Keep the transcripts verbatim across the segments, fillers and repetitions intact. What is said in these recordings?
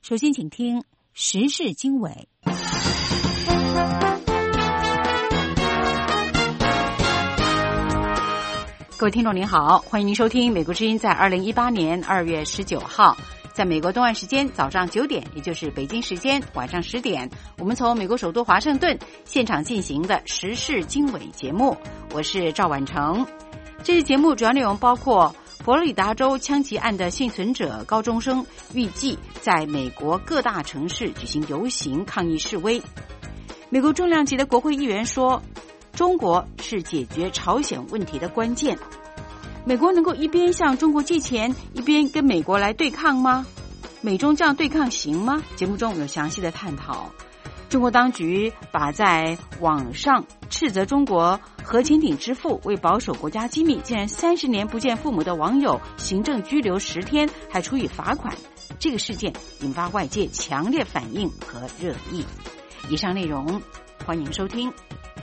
首先请听时事经纬。各位听众您好，欢迎您收听美国之音在二零一八年二月十九号在美国东岸时间早上九点，也就是北京时间晚上十点，我们从美国首都华盛顿现场进行的时事经纬节目，我是赵婉成。这期节目主要内容包括佛罗里达州枪击案的幸存者高中生预计在美国各大城市举行游行抗议示威。美国重量级的国会议员说，中国是解决朝鲜问题的关键。美国能够一边向中国借钱，一边跟美国来对抗吗？美中这样对抗行吗？节目中有详细的探讨。中国当局把在网上斥责中国核潜艇之父为保守国家机密，竟然三十年不见父母的网友行政拘留十天，还处以罚款。这个事件引发外界强烈反应和热议。以上内容欢迎收听。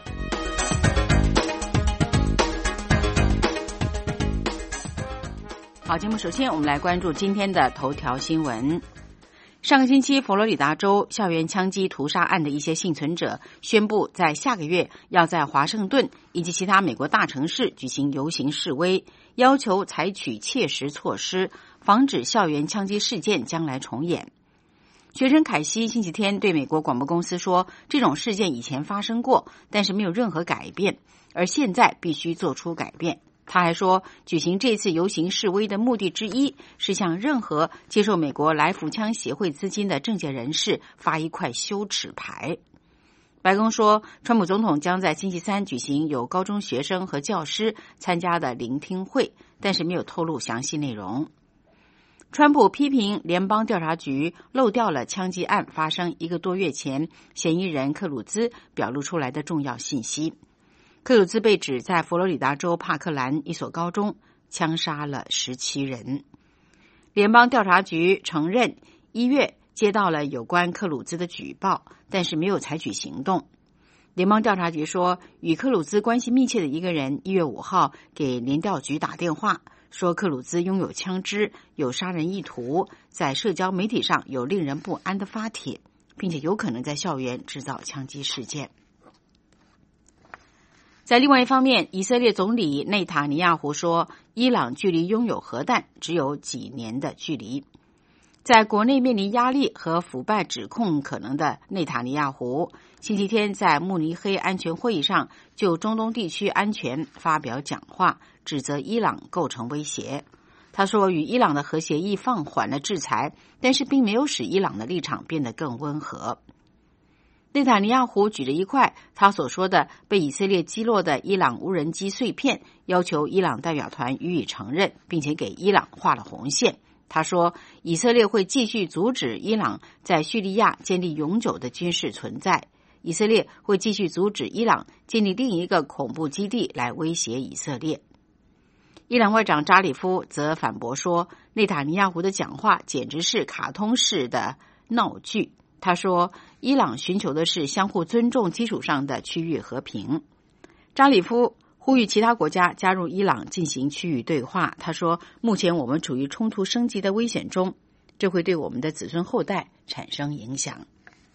好，节目首先我们来关注今天的头条新闻。上个星期，佛罗里达州校园枪击屠杀案的一些幸存者宣布，在下个月要在华盛顿以及其他美国大城市举行游行示威，要求采取切实措施，防止校园枪击事件将来重演。学生凯西星期天对美国广播公司说，这种事件以前发生过，但是没有任何改变，而现在必须做出改变。他还说，举行这次游行示威的目的之一是向任何接受美国来福枪协会资金的政界人士发一块羞耻牌。白宫说，川普总统将在星期三举行有高中学生和教师参加的聆听会，但是没有透露详细内容。川普批评联邦调查局漏掉了枪击案发生一个多月前嫌疑人克鲁兹表露出来的重要信息。克鲁兹被指在佛罗里达州帕克兰一所高中枪杀了十七人。联邦调查局承认一月接到了有关克鲁兹的举报，但是没有采取行动。联邦调查局说，与克鲁兹关系密切的一个人一月五号给联调局打电话，说克鲁兹拥有枪支，有杀人意图，在社交媒体上有令人不安的发帖，并且有可能在校园制造枪击事件。在另外一方面，以色列总理内塔尼亚胡说，伊朗距离拥有核弹只有几年的距离。在国内面临压力和腐败指控可能的内塔尼亚胡，星期天在慕尼黑安全会议上就中东地区安全发表讲话，指责伊朗构成威胁。他说，与伊朗的核协议放缓了制裁，但是并没有使伊朗的立场变得更温和。内塔尼亚胡举着一块他所说的被以色列击落的伊朗无人机碎片，要求伊朗代表团予以承认，并且给伊朗画了红线。他说，以色列会继续阻止伊朗在叙利亚建立永久的军事存在，以色列会继续阻止伊朗建立另一个恐怖基地来威胁以色列。伊朗外长扎里夫则反驳说，内塔尼亚胡的讲话简直是卡通式的闹剧。他说，伊朗寻求的是相互尊重基础上的区域和平。扎里夫呼吁其他国家加入伊朗进行区域对话。他说，目前我们处于冲突升级的危险中，这会对我们的子孙后代产生影响。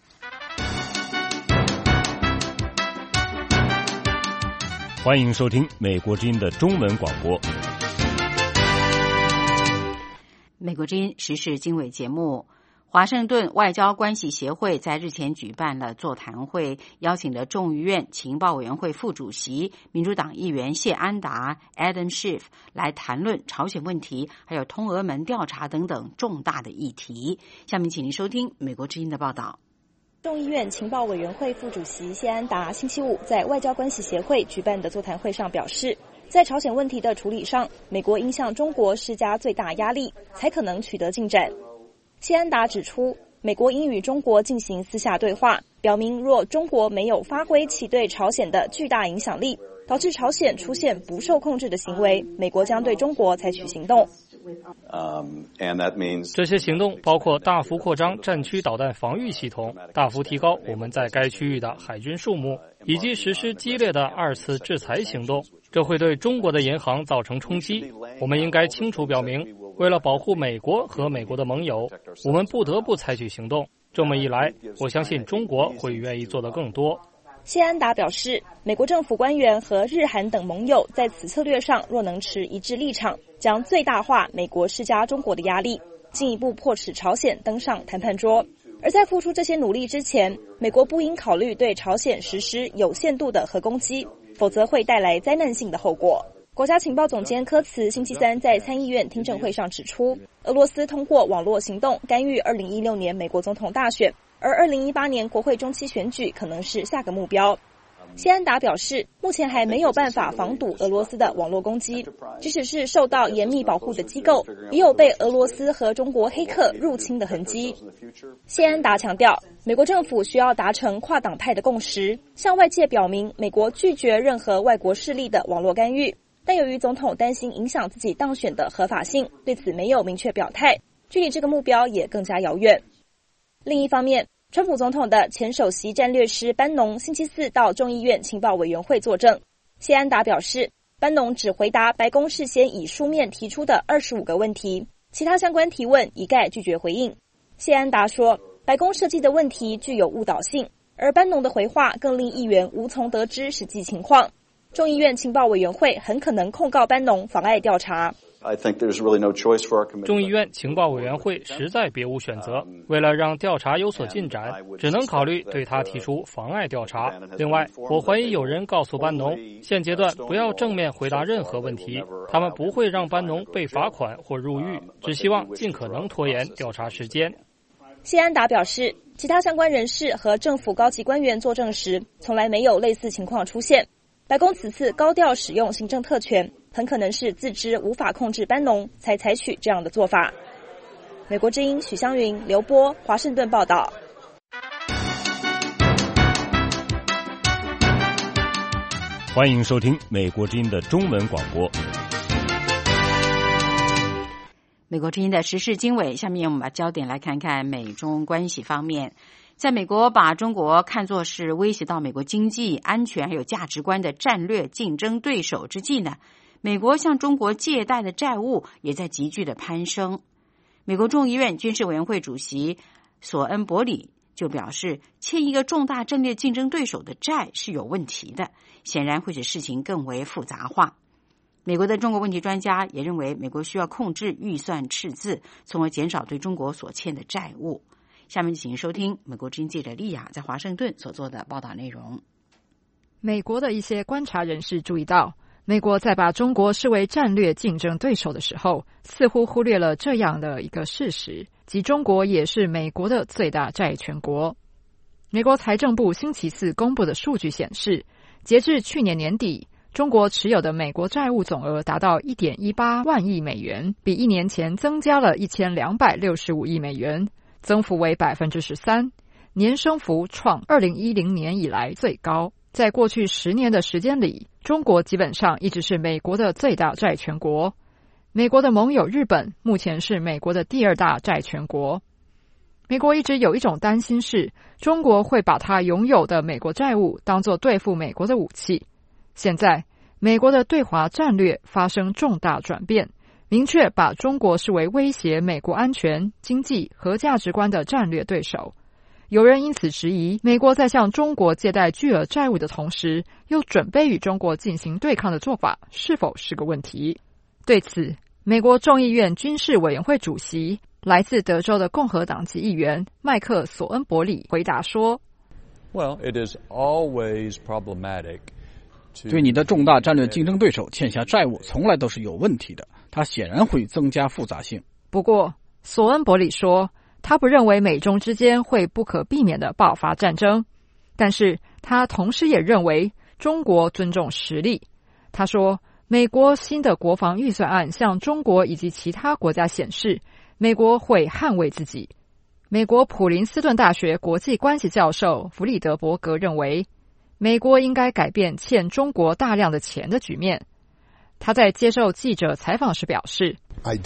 欢迎收听美国之音的中文广播。 美国之音时事经纬节目，华盛顿外交关系协会在日前举办了座谈会，邀请了众议院情报委员会副主席民主党议员谢安达 Adam Schiff 来谈论朝鲜问题，还有通俄门调查等等重大的议题。下面请您收听美国之音的报道。 众议院情报委员会副主席谢安达星期五在外交关系协会举办的座谈会上表示，在朝鲜问题的处理上，美国应向中国施加最大压力，才可能取得进展。谢安达指出，美国应与中国进行私下对话，表明若中国没有发挥其对朝鲜的巨大影响力，导致朝鲜出现不受控制的行为，美国将对中国采取行动。 这些行动包括大幅扩张战区导弹防御系统，大幅提高我们在该区域的海军数目，以及实施激烈的二次制裁行动。这会对中国的银行造成冲击。我们应该清楚表明， 为了保护美国和美国的盟友，我们不得不采取行动。这么一来，我相信中国会愿意做得更多。 谢安达表示，美国政府官员和日韩等盟友在此策略上若能持一致立场，将最大化美国施加中国的压力，进一步迫使朝鲜登上谈判桌。而在付出这些努力之前，美国不应考虑对朝鲜实施有限度的核攻击，否则会带来灾难性的后果。国家情报总监科茨星期三在参议院听证会上指出，俄罗斯通过网络行动干预二零一六年美国总统大选，而二零一八年国会中期选举可能是下个目标。谢安达表示，目前还没有办法防堵俄罗斯的网络攻击，即使是受到严密保护的机构，也有被俄罗斯和中国黑客入侵的痕迹。谢安达强调，美国政府需要达成跨党派的共识，向外界表明美国拒绝任何外国势力的网络干预。但由于总统担心影响自己当选的合法性，对此没有明确表态，距离这个目标也更加遥远。另一方面，川普总统的前首席战略师班农星期四到众议院情报委员会作证。谢安达表示，班农只回答白宫事先以书面提出的二十五个问题，其他相关提问一概拒绝回应。谢安达说，白宫设计的问题具有误导性，而班农的回话更令议员无从得知实际情况。众议院情报委员会很可能控告班农妨碍调查。 众议院情报委员会实在别无选择，为了让调查有所进展，只能考虑对他提出妨碍调查。另外，我怀疑有人告诉班农，现阶段不要正面回答任何问题，他们不会让班农被罚款或入狱，只希望尽可能拖延调查时间。 谢安达表示，其他相关人士和政府高级官员作证时，从来没有类似情况出现。白宫此次高调使用行政特权，很可能是自知无法控制班农，才采取这样的做法。美国之音许湘云、刘波，华盛顿报道。 欢迎收听美国之音的中文广播。 美国之音的时事经纬，下面我们把焦点来看看美中关系方面。在美国把中国看作是威胁到美国经济、安全还有价值观的战略竞争对手之际呢，美国向中国借贷的债务也在急剧的攀升。美国众议院军事委员会主席索恩伯里就表示，欠一个重大战略竞争对手的债是有问题的，显然会使事情更为复杂化。美国的中国问题专家也认为，美国需要控制预算赤字，从而减少对中国所欠的债务。下面请收听美国之音记者莉亚在华盛顿所做的报道内容。 美国的一些观察人士注意到，美国在把中国视为战略竞争对手的时候，似乎忽略了这样的一个事实，即中国也是美国的最大债权国。美国财政部星期四公布的数据显示，截至去年年底，中国持有的美国债务总额达到 一点一八万亿美元，比一年前增加了一千两百六十五亿美元，增幅为 百分之十三， 年升幅创二零一零年以来最高。在过去十年的时间里，中国基本上一直是美国的最大债权国。美国的盟友日本目前是美国的第二大债权国。美国一直有一种担心是，中国会把它拥有的美国债务当作对付美国的武器。现在，美国的对华战略发生重大转变，明确把中国视为威胁美国安全、经济和价值观的战略对手。有人因此质疑，美国在向中国借贷巨额债务的同时，又准备与中国进行对抗的做法是否是个问题。对此，美国众议院军事委员会主席、来自德州的共和党籍议员麦克·索恩伯里回答说 Well, it is always problematic. 对你的重大战略竞争对手欠下债务从来都是有问题的，它显然会增加复杂性。 不过，索恩伯里说，他不认为美中之间会不可避免地爆发战争，但是他同时也认为中国尊重实力。他说，美国新的国防预算案向中国以及其他国家显示，美国会捍卫自己。美国普林斯顿大学国际关系教授弗里德伯格认为，美国应该改变欠中国大量的钱的局面。他在接受记者采访时表示，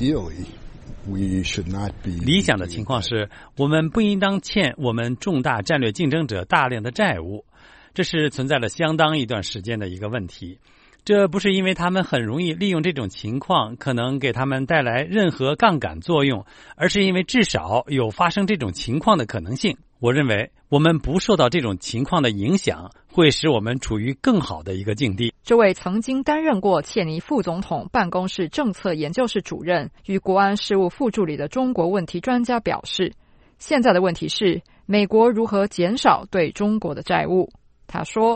理想的情况是，我们不应当欠我们重大战略竞争者大量的债务，这是存在了相当一段时间的一个问题。 这不是因为他们很容易利用这种情况，可能给他们带来任何杠杆作用，而是因为至少有发生这种情况的可能性。我认为我们不受到这种情况的影响，会使我们处于更好的一个境地。 这位曾经担任过切尼副总统办公室政策研究室主任与国安事务副助理的中国问题专家表示，现在的问题是美国如何减少对中国的债务。他说，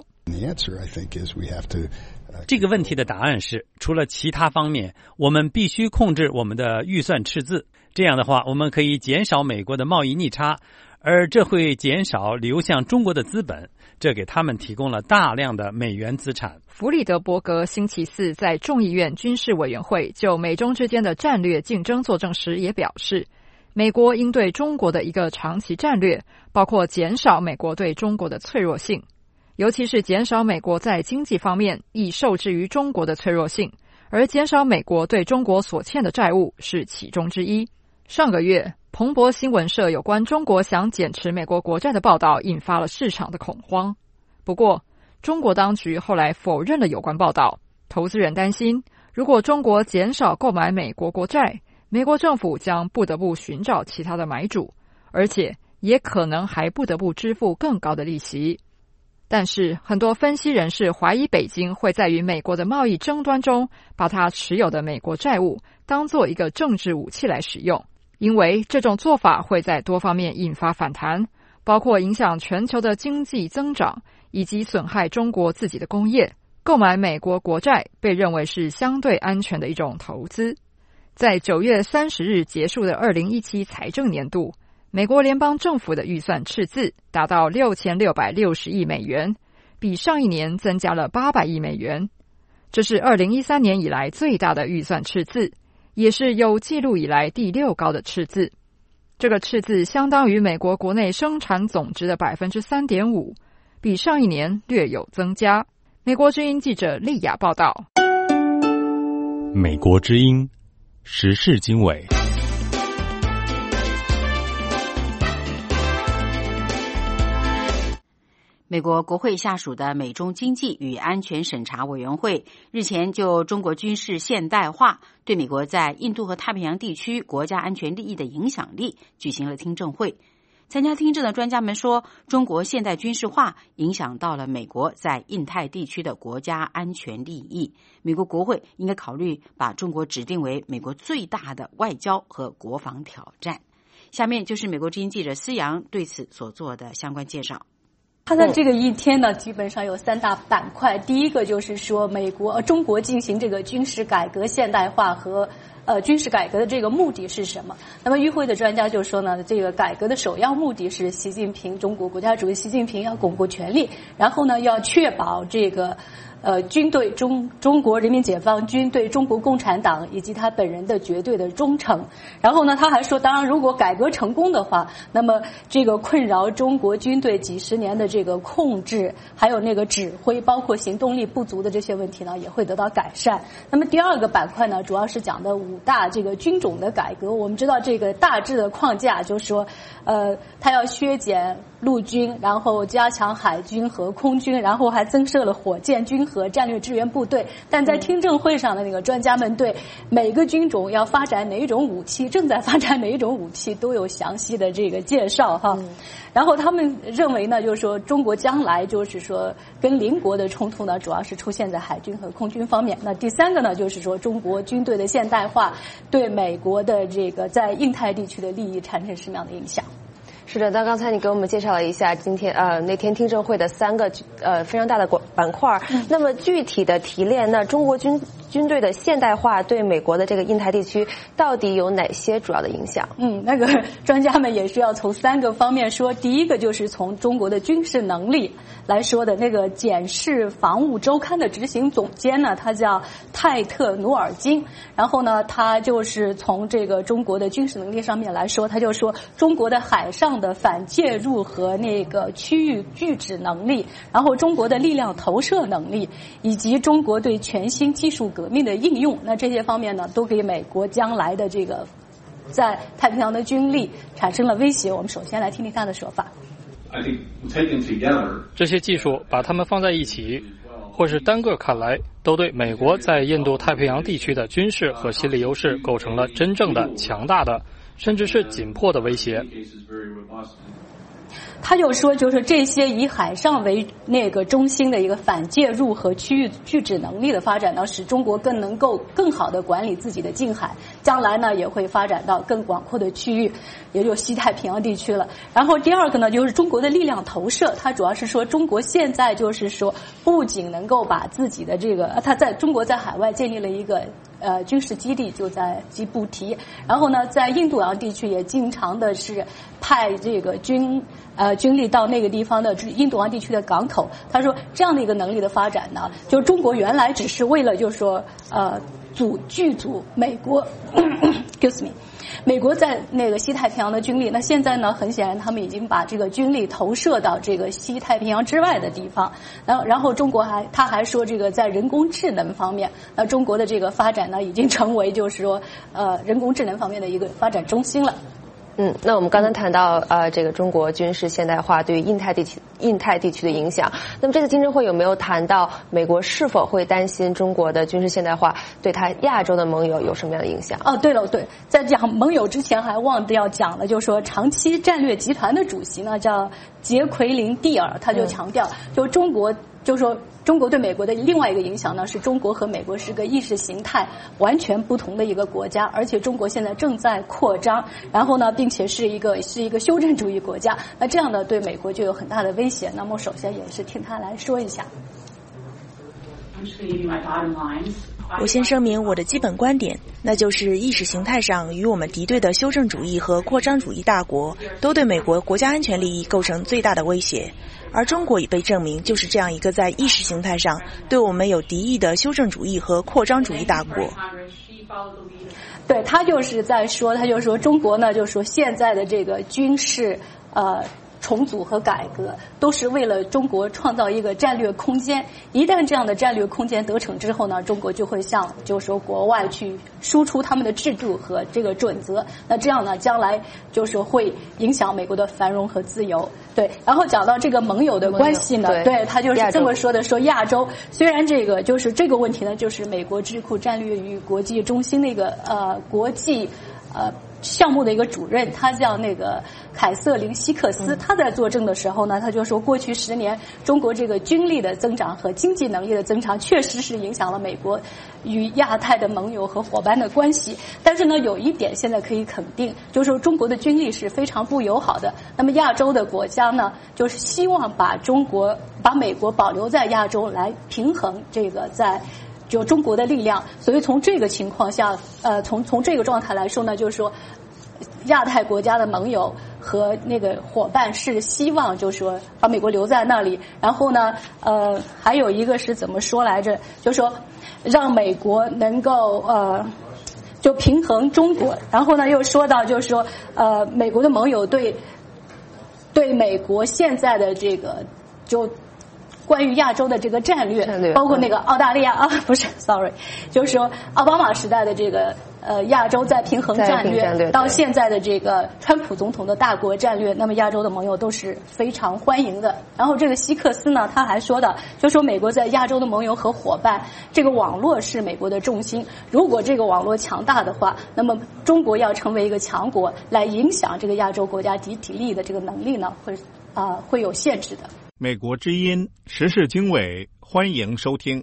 这个问题的答案是，除了其他方面，我们必须控制我们的预算赤字。这样的话，我们可以减少美国的贸易逆差，而这会减少流向中国的资本，这给他们提供了大量的美元资产。 弗里德伯格星期四在众议院军事委员会就美中之间的战略竞争作证时也表示，美国应对中国的一个长期战略，包括减少美国对中国的脆弱性，尤其是减少美国在经济方面易受制于中国的脆弱性，而减少美国对中国所欠的债务是其中之一。上个月，彭博新闻社有关中国想减持美国国债的报道引发了市场的恐慌。不过，中国当局后来否认了有关报道。投资人担心，如果中国减少购买美国国债，美国政府将不得不寻找其他的买主，而且也可能还不得不支付更高的利息。但是，很多分析人士怀疑北京会在与美国的贸易争端中，把它持有的美国债务当作一个政治武器来使用，因为这种做法会在多方面引发反弹，包括影响全球的经济增长，以及损害中国自己的工业。购买美国国债被认为是相对安全的一种投资。在九月三十日结束的二零一七财政年度，美国联邦政府的预算赤字达到六千六百六十亿美元，比上一年增加了八百亿美元。这是二零一三年以来最大的预算赤字，也是有记录以来第六高的赤字。这个赤字相当于美国国内生产总值的 百分之三点五， 比上一年略有增加。美国之音记者丽雅报道。 美国之音时事经纬。 美国国会下属的美中经济与安全审查委员会日前就中国军事现代化对美国在印度和太平洋地区国家安全利益的影响力举行了听证会。参加听证的专家们说，中国现代军事化影响到了美国在印太地区的国家安全利益。美国国会应该考虑把中国指定为美国最大的外交和国防挑战。下面就是美国之音记者思阳对此所做的相关介绍。 他的这个一天呢，基本上有三大板块。第一个就是说，美国呃中国进行这个军事改革现代化和呃军事改革的这个目的是什么？那么与会的专家就说呢，这个改革的首要目的是习近平中国国家主席习近平要巩固权力，然后呢要确保这个呃军队中中国人民解放军对中国共产党以及他本人的绝对的忠诚。然后呢他还说，当然如果改革成功的话，那么这个困扰中国军队几十年的这个控制还有那个指挥包括行动力不足的这些问题呢也会得到改善。那么第二个板块呢主要是讲的五大这个军种的改革。我们知道这个大致的框架就是说呃他要削减陆军，然后加强海军和空军，然后还增设了火箭军和战略支援部队。但在听证会上的那个专家们对每个军种要发展哪一种武器，正在发展哪一种武器都有详细的这个介绍哈。嗯、然后他们认为呢，就是说中国将来就是说跟邻国的冲突呢，主要是出现在海军和空军方面。那第三个呢，就是说中国军队的现代化对美国的这个在印太地区的利益产生什么样的影响？ 是的，那刚才你给我们介绍了一下今天呃那天听证会的三个呃非常大的板块。嗯、那么具体的提炼，那中国军军队的现代化对美国的这个印太地区到底有哪些主要的影响？ 嗯，那个专家们也是要从三个方面说。第一个就是从中国的军事能力来说的。那个检视防务周刊的执行总监呢，他叫泰特努尔金。然后呢，他就是从这个中国的军事能力上面来说，他就说中国的海上的反介入和那个区域拒止能力，然后中国的力量投射能力，以及中国对全新技术革命的应用，那这些方面呢，都给美国将来的这个在太平洋的军力产生了威胁。我们首先来听听他的说法。 这些技术把它们放在一起，或是单个看来， 都对美国在印度太平洋地区的军事和心理优势构成了真正的强大的，甚至是紧迫的威胁。 他就说，就是这些以海上为那个中心的一个反介入和区域拒止能力的发展呢，使中国更能够更好的管理自己的近海，将来呢也会发展到更广阔的区域，也就是西太平洋地区了。然后第二个呢，就是中国的力量投射，它主要是说中国现在就是说不仅能够把自己的这个，它在中国在海外建立了一个呃军事基地，就在吉布提，然后呢在印度洋地区也经常的是派这个军呃军力到那个地方的印度洋地区的港口。他说这样的一个能力的发展呢，就中国原来只是为了就是说呃阻拒阻美国excuse me 美国在那个西太平洋的军力，那现在呢很显然他们已经把这个军力投射到这个西太平洋之外的地方。然后然后中国还他还说这个在人工智能方面，那中国的这个发展呢已经成为就是说呃人工智能方面的一个发展中心了。 嗯，那我们刚才谈到呃，这个中国军事现代化对印太地区印太地区的影响。那么这次听证会有没有谈到美国是否会担心中国的军事现代化对他亚洲的盟友有什么样的影响？ 哦，对了，对，在讲盟友之前还忘掉讲了，就是说长期战略集团的主席呢叫杰奎琳·蒂尔，他就强调，就中国就是说。中国对美国的另外一个影响呢，是中国和美国是个意识形态完全不同的一个国家，而且中国现在正在扩张，然后呢，并且是一个是一个修正主义国家，那这样呢，对美国就有很大的威胁。那么，首先也是听他来说一下。 我先声明我的基本观点，那就是意识形态上与我们敌对的修正主义和扩张主义大国都对美国国家安全利益构成最大的威胁，而中国已被证明就是这样一个在意识形态上对我们有敌意的修正主义和扩张主义大国。 对，他就是在说，他就说中国呢，就是说现在的这个军事呃重组和改革都是为了中国创造一个战略空间，一旦这样的战略空间得逞之后呢，中国就会向就是说国外去输出他们的制度和这个准则，那这样呢将来就是说会影响美国的繁荣和自由。对，然后讲到这个盟友的关系呢，对，他就是这么说的，说亚洲虽然这个就是这个问题呢，就是美国智库战略与国际中心的一个呃国际呃项目的一个主任，他叫那个凯瑟琳·希克斯，他在作证的时候呢，他就说过去十年中国这个军力的增长和经济能力的增长确实是影响了美国与亚太的盟友和伙伴的关系，但是呢有一点现在可以肯定，就是说中国的军力是非常不友好的，那么亚洲的国家呢就是希望把中国把美国保留在亚洲来平衡这个在就中国的力量，所以从这个情况下，呃，从从这个状态来说呢，就是说，亚太国家的盟友和那个伙伴是希望，就是说把美国留在那里，然后呢，呃，还有一个是怎么说来着？就是说让美国能够呃。就平衡中国，然后呢，又说到就是说，呃，美国的盟友对对美国现在的这个就。关于亚洲的这个战略， 战略包括那个澳大利亚啊，不是 ，sorry， 就是说奥巴马时代的这个呃亚洲再平衡战略， 战略到现在的这个川普总统的大国战略，那么亚洲的盟友都是非常欢迎的。然后这个希克斯呢，他还说到，就说美国在亚洲的盟友和伙伴，这个网络是美国的重心。如果这个网络强大的话，那么中国要成为一个强国，来影响这个亚洲国家集体利益的这个能力呢，会啊、呃、会有限制的。 美国之音时事经纬，欢迎收听。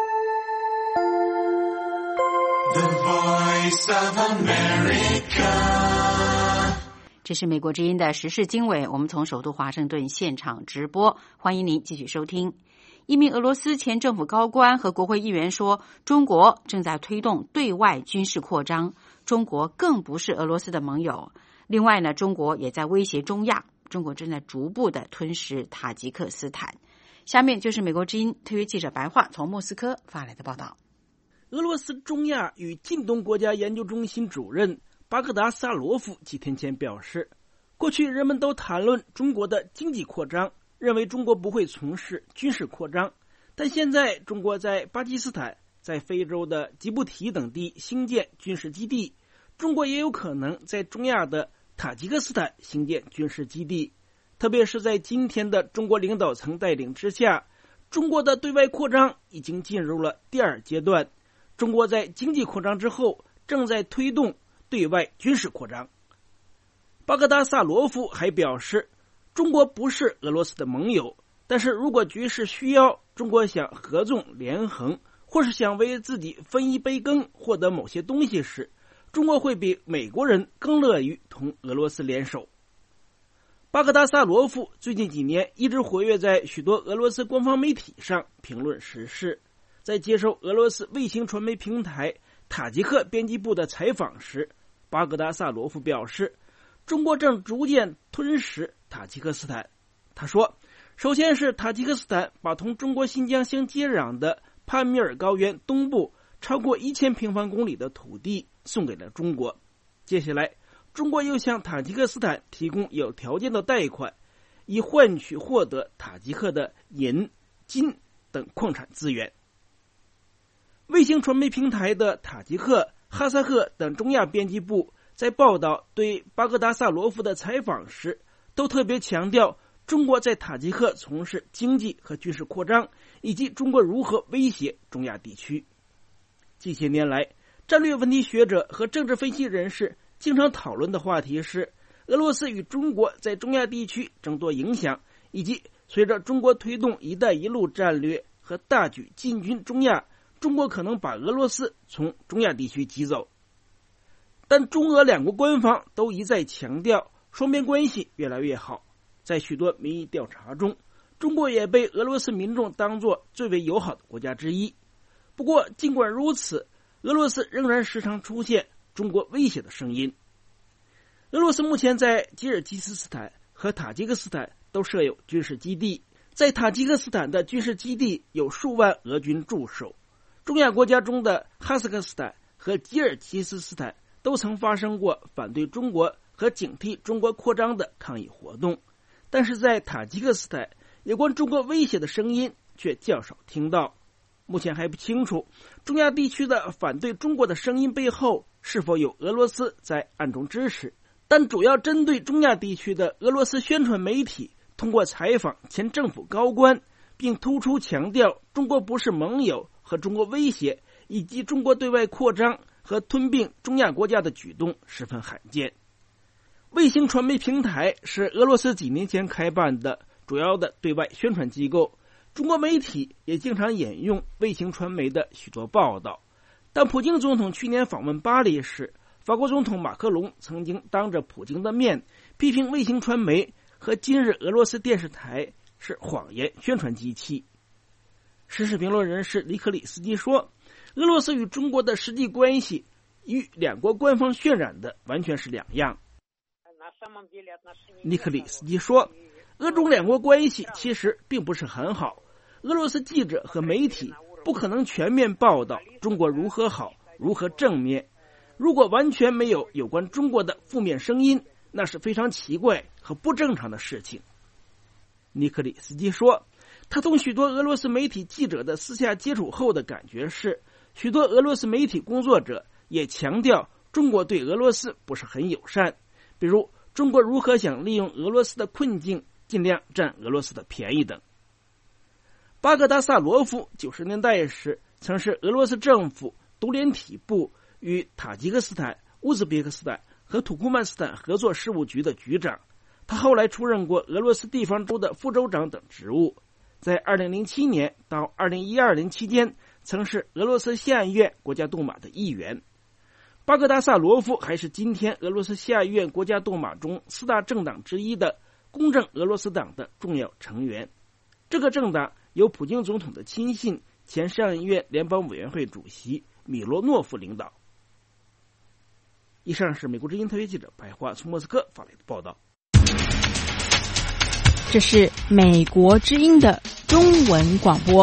The Voice of America， 这是美国之音的时事经纬，我们从首都华盛顿现场直播，欢迎您继续收听。一名俄罗斯前政府高官和国会议员说，中国正在推动对外军事扩张，中国更不是俄罗斯的盟友。另外呢，中国也在威胁中亚。中国正在逐步的吞噬塔吉克斯坦。下面就是美国之音特约记者白桦从莫斯科发来的报道。 俄罗斯中亚与近东国家研究中心主任巴格达萨罗夫几天前表示，过去人们都谈论中国的经济扩张，认为中国不会从事军事扩张，但现在中国在巴基斯坦、在非洲的吉布提等地兴建军事基地，中国也有可能在中亚的塔吉克斯坦兴建军事基地，特别是在今天的中国领导层带领之下， 中国的对外扩张已经进入了第二阶段。中国在经济扩张之后，正在推动对外军事扩张。巴格达萨罗夫还表示，中国不是俄罗斯的盟友，但是如果局势需要，中国想合纵连横，或是想为自己分一杯羹，获得某些东西时，中国会比美国人更乐于同俄罗斯联手。巴格达萨罗夫最近几年一直活跃在许多俄罗斯官方媒体上评论时事。在接受俄罗斯卫星传媒平台塔吉克编辑部的采访时，巴格达萨罗夫表示，中国正逐渐吞噬塔吉克斯坦。他说，首先是塔吉克斯坦把同中国新疆相接壤的帕米尔高原东部超过一千平方公里的土地送给了中国，接下来中国又向塔吉克斯坦提供有条件的贷款，以换取获得塔吉克的银、金等矿产资源。卫星传媒平台的塔吉克、哈萨克等中亚编辑部在报道对巴格达萨罗夫的采访时，都特别强调中国在塔吉克从事经济和军事扩张，以及中国如何威胁中亚地区。近些年来，战略问题学者和政治分析人士经常讨论的话题是俄罗斯与中国在中亚地区争夺影响，以及随着中国推动一带一路战略和大举进军中亚，中国可能把俄罗斯从中亚地区挤走。但中俄两国官方都一再强调双边关系越来越好。在许多民意调查中，中国也被俄罗斯民众当作最为友好的国家之一。不过尽管如此，俄罗斯仍然时常出现中国威胁的声音。俄罗斯目前在吉尔吉斯斯坦和塔吉克斯坦都设有军事基地，在塔吉克斯坦的军事基地有数万俄军驻守。中亚国家中的哈萨克斯坦和吉尔吉斯斯坦都曾发生过反对中国和警惕中国扩张的抗议活动，但是在塔吉克斯坦，有关中国威胁的声音却较少听到。目前还不清楚中亚地区的反对中国的声音背后是否有俄罗斯在暗中支持，但主要针对中亚地区的俄罗斯宣传媒体通过采访前政府高官，并突出强调中国不是盟友和中国威胁，以及中国对外扩张和吞并中亚国家的举动十分罕见。卫星传媒平台是俄罗斯几年前开办的主要的对外宣传机构，中国媒体也经常引用卫星传媒的许多报道。当普京总统去年访问巴黎时，法国总统马克龙曾经当着普京的面批评卫星传媒和今日俄罗斯电视台是谎言宣传机器。时事评论人士尼克里斯基说，俄罗斯与中国的实际关系与两国官方渲染的完全是两样。尼克里斯基说，俄中两国关系其实并不是很好，俄罗斯记者和媒体不可能全面报道中国如何好，如何正面。如果完全没有有关中国的负面声音，那是非常奇怪和不正常的事情。尼克里斯基说，他同许多俄罗斯媒体记者的私下接触后的感觉是，许多俄罗斯媒体工作者也强调中国对俄罗斯不是很友善，比如中国如何想利用俄罗斯的困境尽量占俄罗斯的便宜等。巴格达萨罗夫九十年代时曾是俄罗斯政府独联体部与塔吉克斯坦、乌兹别克斯坦和土库曼斯坦合作事务局的局长，他后来出任过俄罗斯地方州的副州长等职务。在二零零七年到二零一二年期间，曾是俄罗斯下议院国家杜马的议员。巴格达萨罗夫还是今天俄罗斯下议院国家杜马中四大政党之一的公正俄罗斯党的重要成员。这个政党由普京总统的亲信、前上议院联邦委员会主席米罗诺夫领导。以上是美国之音特约记者白桦从莫斯科发来的报道。 这是美国之音的中文广播。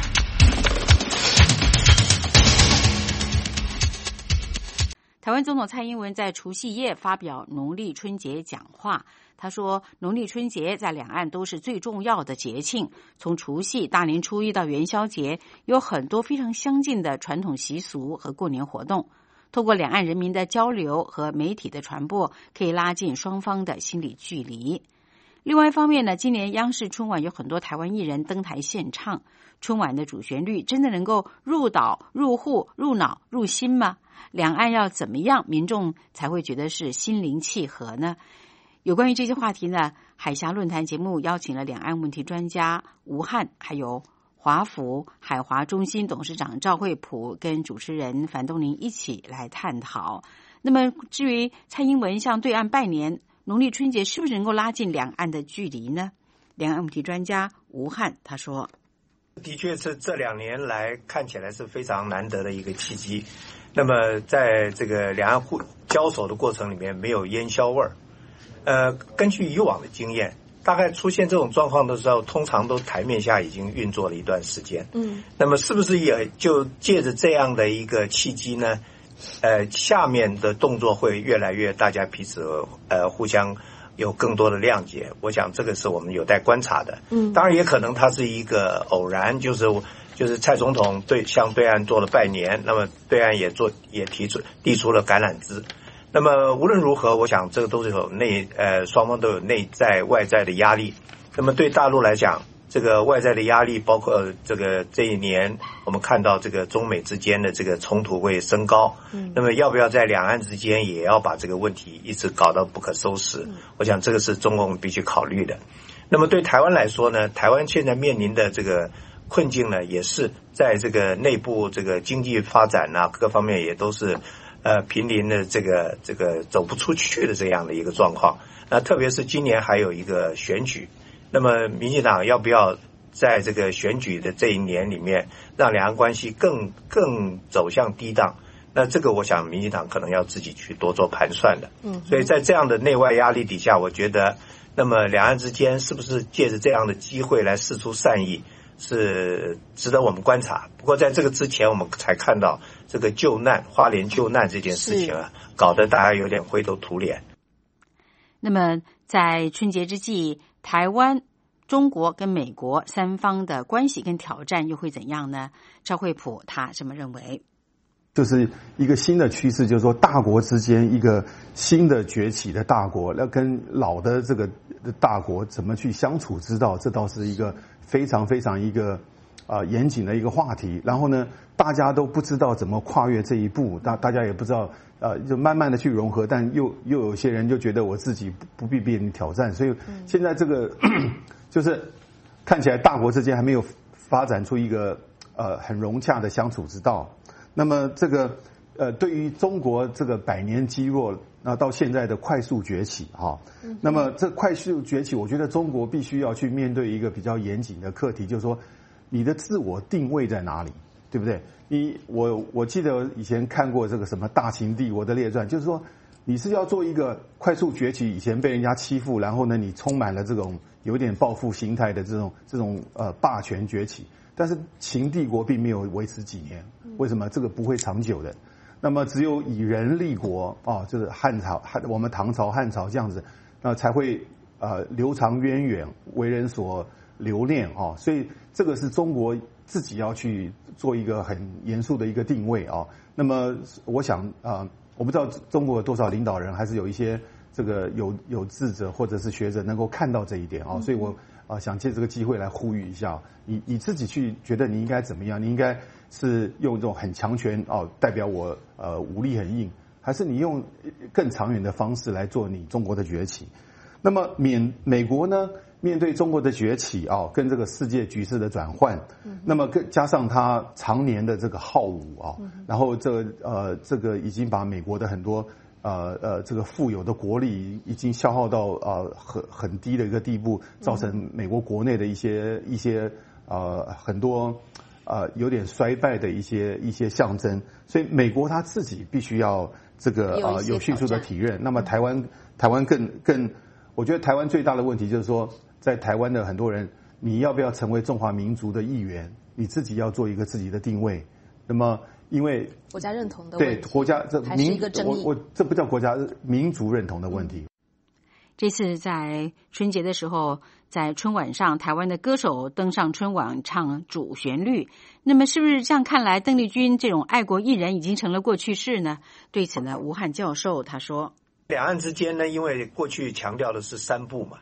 台湾总统蔡英文在除夕夜发表农历春节讲话，他说，农历春节在两岸都是最重要的节庆，从除夕、大年初一到元宵节，有很多非常相近的传统习俗和过年活动。透过两岸人民的交流和媒体的传播，可以拉近双方的心理距离。 另外一方面呢，今年央视春晚有很多台湾艺人登台献唱，春晚的主旋律真的能够入岛、入户、入脑、入心吗？两岸要怎么样，民众才会觉得是心灵契合呢？有关于这些话题呢，海峡论坛节目邀请了两岸问题专家吴汉，还有华府海华中心董事长赵惠普跟主持人樊东林一起来探讨。那么至于蔡英文向对岸拜年，农历春节是不是能够拉近两岸的距离呢？两岸问题专家吴汉他说， 的确是这两年来看起来是非常难得的一个契机。那么在这个两岸互交手的过程里面没有烟硝味儿。呃，根据以往的经验，大概出现这种状况的时候，通常都台面下已经运作了一段时间。嗯，那么是不是也就借着这样的一个契机呢？呃，下面的动作会越来越大家彼此呃互相有更多的谅解，我想这个是我们有待观察的。嗯，当然也可能它是一个偶然，就是就是蔡总统对向对岸做了拜年，那么对岸也做也提出递出了橄榄枝。那么无论如何，我想这个都是有内呃双方都有内在外在的压力。那么对大陆来讲，这个外在的压力包括这个这一年我们看到这个中美之间的这个冲突会升高，嗯，那么要不要在两岸之间也要把这个问题一直搞到不可收拾，嗯，我想这个是中共必须考虑的。那么对台湾来说呢，台湾现在面临的这个困境呢，也是在这个内部这个经济发展啊各方面也都是呃濒临的这个这个走不出去的这样的一个状况。那特别是今年还有一个选举，那么民进党要不要在这个选举的这一年里面让两岸关系更更走向低档？那这个我想民进党可能要自己去多做盘算的。嗯，所以在这样的内外压力底下，我觉得那么两岸之间是不是借着这样的机会来释出善意，是值得我们观察。不过在这个之前，我们才看到这个救难花莲救难这件事情啊，搞得大家有点灰头土脸。 那么在春节之际，台湾、中国跟美国三方的关系跟挑战又会怎样呢？赵惠普他这么认为， 就是一个新的趋势，就是说大国之间一个新的崛起的大国，要跟老的这个大国怎么去相处之道，这倒是一个非常非常一个啊、呃、严谨的一个话题。然后呢，大家都不知道怎么跨越这一步，大大家也不知道。呃，就慢慢的去融合，但又又有些人就觉得我自己不不必被你挑战，所以现在这个、嗯、就是看起来大国之间还没有发展出一个呃很融洽的相处之道。那么这个呃对于中国这个百年积弱，那到现在的快速崛起哈、哦，那么这快速崛起，我觉得中国必须要去面对一个比较严谨的课题，就是说你的自我定位在哪里，对不对？你我我记得以前看过这个什么《大秦帝国的列传》，就是说你是要做一个快速崛起，以前被人家欺负，然后呢你充满了这种有点报复心态的这种这种呃霸权崛起，但是秦帝国并没有维持几年，为什么？这个不会长久的。那么只有以人立国啊，就是汉朝汉我们唐朝汉朝这样子，那才会呃流长渊远，为人所留恋啊。所以这个是中国自己要去做一个很严肃的一个定位啊。那么我想啊、呃，我不知道中国有多少领导人，还是有一些这个有有智者或者是学者能够看到这一点啊。所以我啊、呃、想借这个机会来呼吁一下，你你自己去觉得你应该怎么样？你应该是用这种很强权哦，代表我呃武力很硬，还是你用更长远的方式来做你中国的崛起？那么缅美国呢？面对中国的崛起啊，跟这个世界局势的转换，嗯、那么跟加上他常年的这个好武啊，嗯、然后这个呃这个已经把美国的很多呃呃这个富有的国力已经消耗到呃很很低的一个地步，造成美国国内的一些一些呃很多呃有点衰败的一些一些象征，所以美国他自己必须要这个呃有迅速的体认。那么台湾台湾更更，我觉得台湾最大的问题就是说。在台湾的很多人，你要不要成为中华民族的一员？你自己要做一个自己的定位。那么，因为国家认同的问题， 对国家这还是一个争议。 我我这不叫国家民族认同的问题。 这次在春节的时候，在春晚上，台湾的歌手登上春晚唱主旋律。那么，是不是这样看来，邓丽君这种爱国艺人已经成了过去式呢？对此呢，吴汉教授他说： 两岸之间呢，因为过去强调的是三不嘛。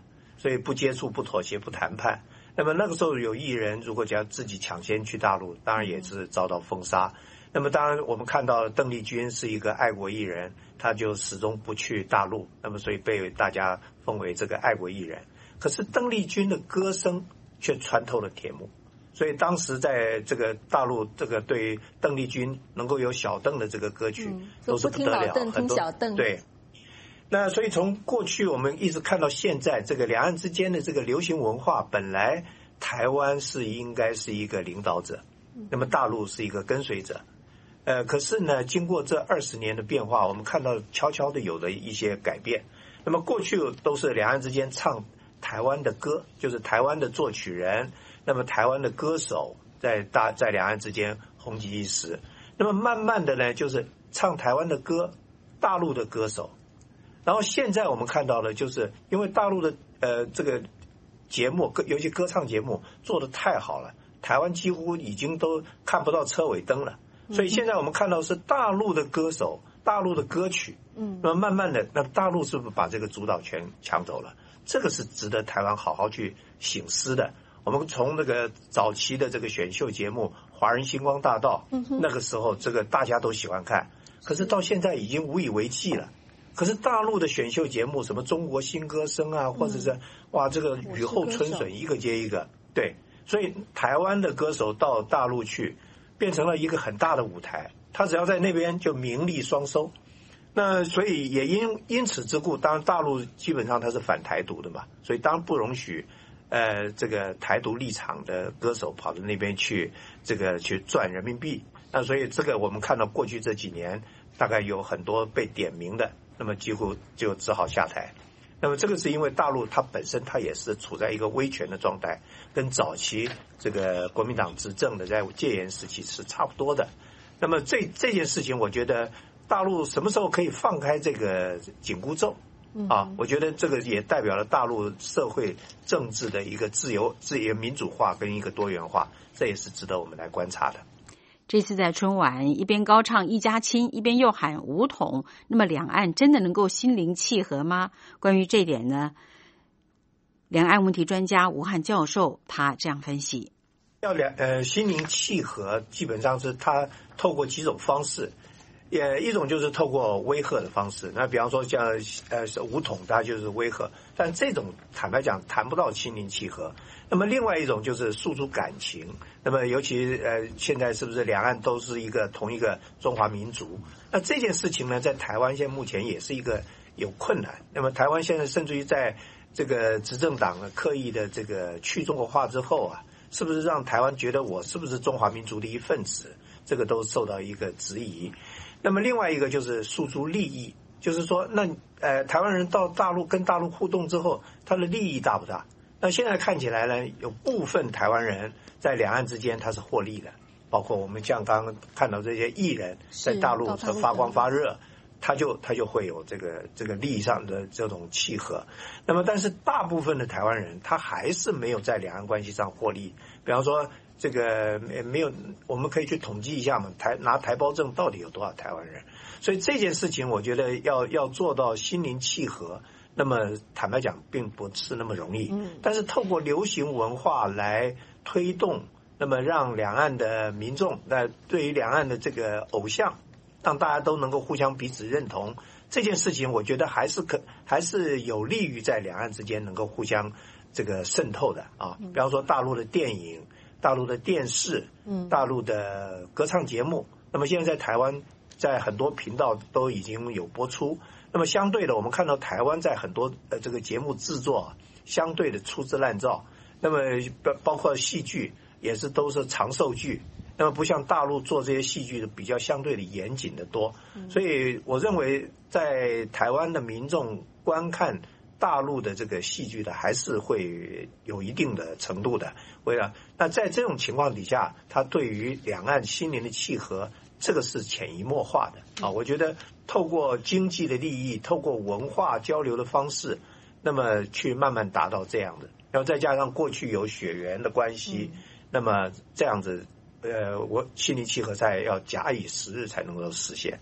所以不接触、不妥协、不谈判。那么那个时候有艺人如果只要自己抢先去大陆，当然也是遭到封杀。那么当然我们看到邓丽君是一个爱国艺人，他就始终不去大陆，那么所以被大家封为这个爱国艺人。可是邓丽君的歌声却穿透了铁幕，所以当时在这个大陆，这个对于邓丽君能够有小邓的这个歌曲、嗯、都是不得了， 不听小邓， 对。那所以从过去我们一直看到现在，这个两岸之间的这个流行文化，本来台湾是应该是一个领导者，那么大陆是一个跟随者。呃，可是呢，经过这二十年的变化，我们看到悄悄的有了一些改变。那么过去都是两岸之间唱台湾的歌，就是台湾的作曲人，那么台湾的歌手在大在两岸之间红极一时。那么慢慢的呢，就是唱台湾的歌，大陆的歌手。然后现在我们看到了，就是因为大陆的呃这个节目，尤其歌唱节目做得太好了，台湾几乎已经都看不到车尾灯了。所以现在我们看到是大陆的歌手、大陆的歌曲，嗯，那么慢慢的，那大陆是不是把这个主导权抢走了？这个是值得台湾好好去省思的。我们从那个早期的这个选秀节目《华人星光大道》，嗯，那个时候这个大家都喜欢看，可是到现在已经无以为继了。可是大陆的选秀节目，什么中国新歌声啊，或者是哇，这个雨后春笋一个接一个，对，所以台湾的歌手到大陆去，变成了一个很大的舞台，他只要在那边就名利双收。那所以也因因此之故，当然大陆基本上他是反台独的嘛，所以当然不容许呃这个台独立场的歌手跑到那边去这个去赚人民币。那所以这个我们看到过去这几年大概有很多被点名的，那么几乎就只好下台。那么这个是因为大陆它本身它也是处在一个威权的状态，跟早期这个国民党执政的在戒严时期是差不多的。那么这这件事情，我觉得大陆什么时候可以放开这个紧箍咒啊？我觉得这个也代表了大陆社会政治的一个自由、自由民主化跟一个多元化，这也是值得我们来观察的。 这次在春晚一边高唱一家亲，一边又喊武统，那么两岸真的能够心灵契合吗？关于这点呢，两岸问题专家吴汉教授他这样分析： 要两呃心灵契合，基本上是他透过几种方式。也一种就是透过威吓的方式，那比方说像呃武统，它就是威吓，但这种坦白讲谈不到心灵契合。那么另外一种就是诉诸感情，那么尤其呃现在是不是两岸都是一个同一个中华民族？那这件事情呢，在台湾现在目前也是一个有困难。那么台湾现在甚至于在这个执政党刻意的这个去中国化之后啊，是不是让台湾觉得我是不是中华民族的一份子？这个都受到一个质疑。那么另外一个就是诉诸利益，就是说那呃台湾人到大陆跟大陆互动之后，他的利益大不大？那现在看起来呢，有部分台湾人在两岸之间他是获利的，包括我们像刚刚看到这些艺人在大陆是发光发热，他就他就会有这个这个利益上的这种契合。那么但是大部分的台湾人他还是没有在两岸关系上获利，比方说这个没有，我们可以去统计一下嘛，台拿台胞证到底有多少台湾人？所以这件事情我觉得要要做到心灵契合，那么坦白讲并不是那么容易。嗯，但是透过流行文化来推动，那么让两岸的民众，那对于两岸的这个偶像，让大家都能够互相彼此认同，这件事情我觉得还是可还是有利于在两岸之间能够互相这个渗透的啊。比方说大陆的电影、大陆的电视、大陆的歌唱节目，那么现在在台湾在很多频道都已经有播出。那么相对的，我们看到台湾在很多呃这个节目制作相对的粗制滥造，那么包括戏剧也是都是长寿剧，那么不像大陆做这些戏剧的比较相对的严谨的多。所以我认为在台湾的民众观看大陆的这个戏剧的还是会有一定的程度的。为了那在这种情况底下，它对于两岸心灵的契合，这个是潜移默化的啊。我觉得透过经济的利益，透过文化交流的方式，那么去慢慢达到这样的。然后再加上过去有血缘的关系，嗯、那么这样子，呃，我心灵契合才要假以时日才能够实现。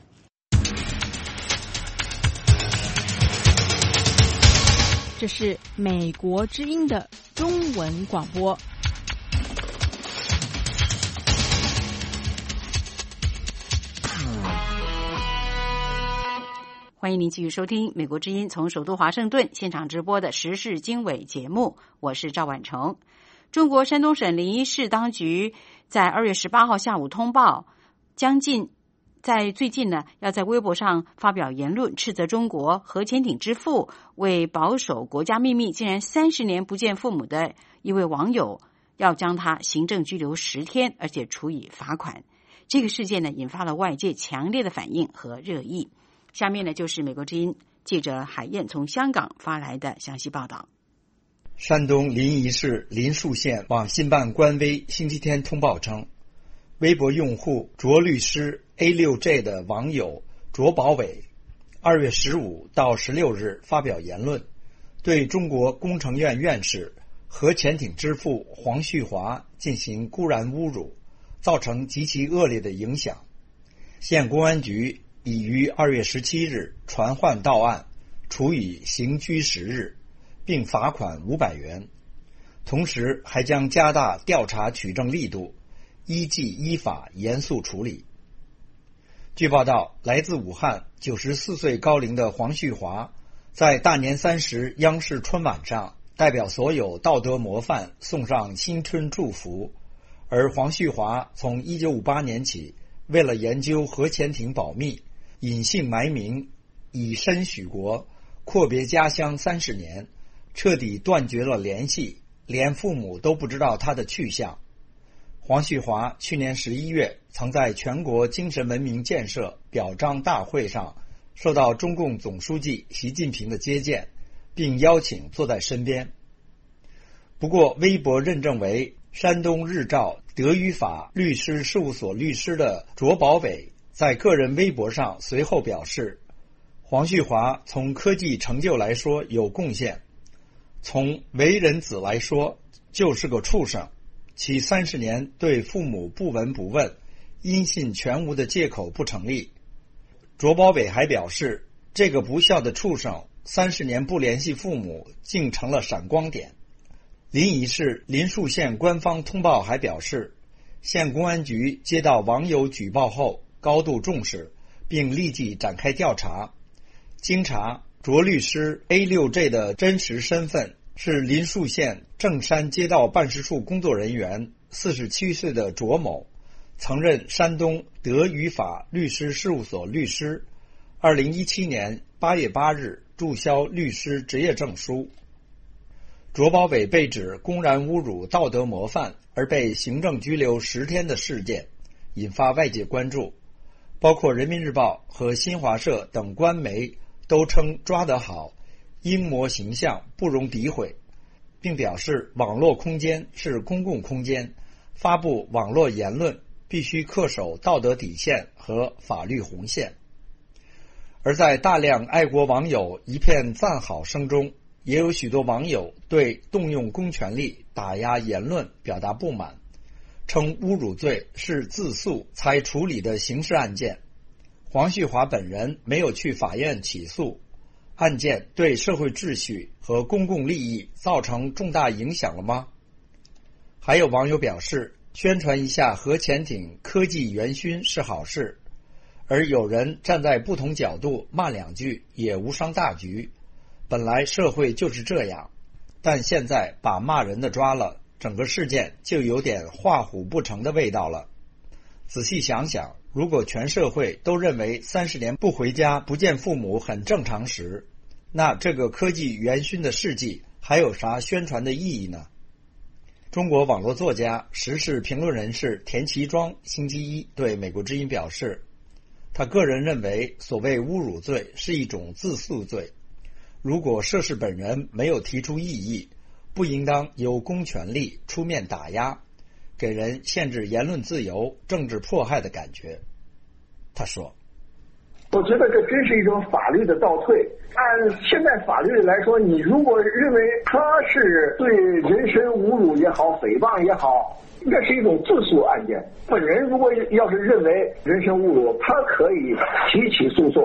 这是美国之音的中文广播。 欢迎您继续收听美国之音从首都华盛顿现场直播的时事经纬节目，我是赵婉成。中国山东省临沂市当局在二月十八号下午通报，将近在最近呢，要在微博上发表言论，斥责中国核潜艇之父为保守国家秘密，竟然三十年不见父母的一位网友，要将他行政拘留十天，而且处以罚款。这个事件呢，引发了外界强烈的反应和热议。下面呢，就是美国之音记者海燕从香港发来的详细报道。 山东临沂市临沭县网信办官微星期天通报称，微博用户卓律师 A 六 J 的网友卓宝伟二月十五到十六日发表言论，对中国工程院院士、核潜艇之父黄旭华进行公然侮辱，造成极其恶劣的影响。县公安局已于二月十七日传唤到案，处以刑拘十日，并罚款五百元。同时还将加大调查取证力度，依纪依法严肃处理。据报道，来自武汉九十四岁高龄的黄旭华在大年三十央视春晚上代表所有道德模范送上新春祝福。而黄旭华从一九五八年起，为了研究核潜艇保密，隐姓埋名，以身许国，阔别家乡三十年，彻底断绝了联系，连父母都不知道他的去向。黄旭华去年十一月曾在全国精神文明建设表彰大会上受到中共总书记习近平的接见，并邀请坐在身边。不过微博认证为山东日照德语法律师事务所律师的卓宝伟在个人微博上随后表示，黄旭华从科技成就来说有贡献，从为人子来说就是个畜生，其三十年对父母不闻不问、音信全无的借口不成立。卓宝伟还表示，这个不孝的畜生三十年不联系父母，竟成了闪光点。临沂市临沭县官方通报还表示，县公安局接到网友举报后高度重视，并立即展开调查。经查，卓律师 A 六 J 的真实身份是临沭县正山街道办事处工作人员，四十七岁的卓某，曾任山东德语法律师事务所律师，二零一七年八月八日注销律师执业证书。卓宝伟被指公然侮辱道德模范而被行政拘留十天的事件引发外界关注，包括人民日报和新华社等官媒都称抓得好，英模形象不容诋毁，并表示网络空间是公共空间，发布网络言论必须恪守道德底线和法律红线。而在大量爱国网友一片赞好声中，也有许多网友对动用公权力打压言论表达不满，称侮辱罪是自诉才处理的刑事案件，黄旭华本人没有去法院起诉，案件对社会秩序和公共利益造成重大影响了吗？还有网友表示，宣传一下核潜艇科技元勋是好事，而有人站在不同角度骂两句也无伤大局，本来社会就是这样，但现在把骂人的抓了，整个事件就有点画虎不成的味道了。仔细想想，如果全社会都认为三十年不回家不见父母很正常时，那这个科技元勋的事迹还有啥宣传的意义呢？中国网络作家、时事评论人士田其庄星期一对美国之音表示，他个人认为所谓侮辱罪是一种自诉罪，如果涉事本人没有提出异议，不应当由公权力出面打压，给人限制言论自由、政治迫害的感觉。他说， 我觉得这真是一种法律的倒退。按现在法律来说，你如果认为他是对人身侮辱也好、诽谤也好，应该是一种自诉案件。本人如果要是认为人身侮辱，他可以提起诉讼。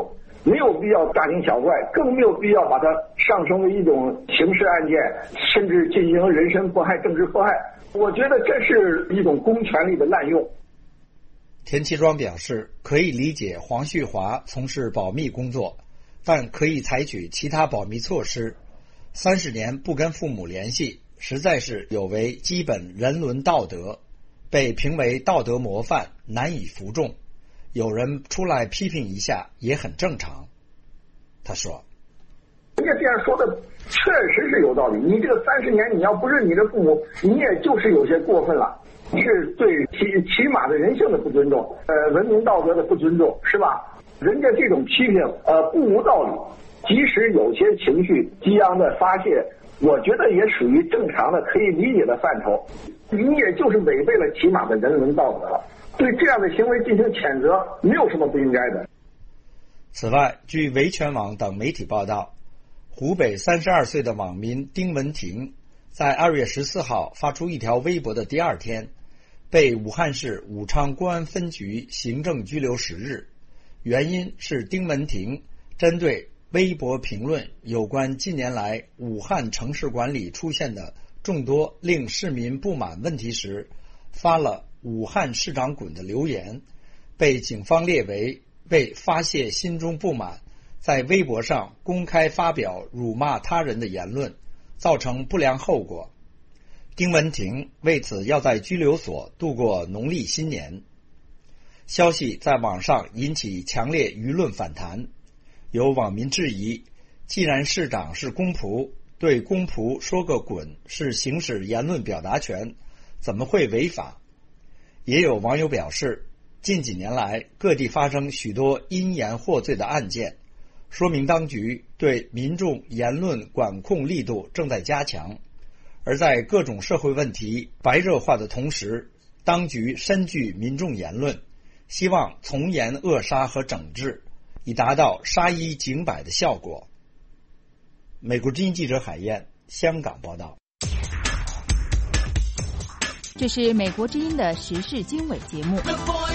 没有必要大惊小怪，更没有必要把它上升为一种刑事案件，甚至进行人身迫害、政治迫害。我觉得这是一种公权力的滥用。 田其庄表示，可以理解黄旭华从事保密工作，但可以采取其他保密措施。三十年不跟父母联系，实在是有违基本人伦道德，被评为道德模范，难以服众。有人出来批评一下也很正常。他说， 人家这样说的确实是有道理，你这个三十年你要不是你的父母，你也就是有些过分了，是对起起码的人性的不尊重，呃，文明道德的不尊重，是吧？人家这种批评呃不无道理，即使有些情绪激昂的发泄，我觉得也属于正常的可以理解的范畴，你也就是违背了起码的人伦道德了。对这样的行为进行谴责，没有什么不应该的。 此外，据维权网等媒体报道，湖北三十二岁的网民丁文婷在二月十四号发出一条微博的第二天，被武汉市武昌公安分局行政拘留十日，原因是丁文婷针对微博评论有关近年来武汉城市管理出现的众多令市民不满问题时，发了武汉市长滚的留言，被警方列为为发泄心中不满，在微博上公开发表辱骂他人的言论，造成不良后果。丁文婷为此要在拘留所度过农历新年。消息在网上引起强烈舆论反弹，有网民质疑，既然市长是公仆，对公仆说个滚是行使言论表达权，怎么会违法？也有网友表示，近几年来各地发生许多因言获罪的案件，说明当局对民众言论管控力度正在加强。而在各种社会问题白热化的同时，当局深具民众言论，希望从严扼杀和整治，以达到杀一儆百的效果。美国之音记者海燕，香港报道。 这是美国之音的时事经纬节目。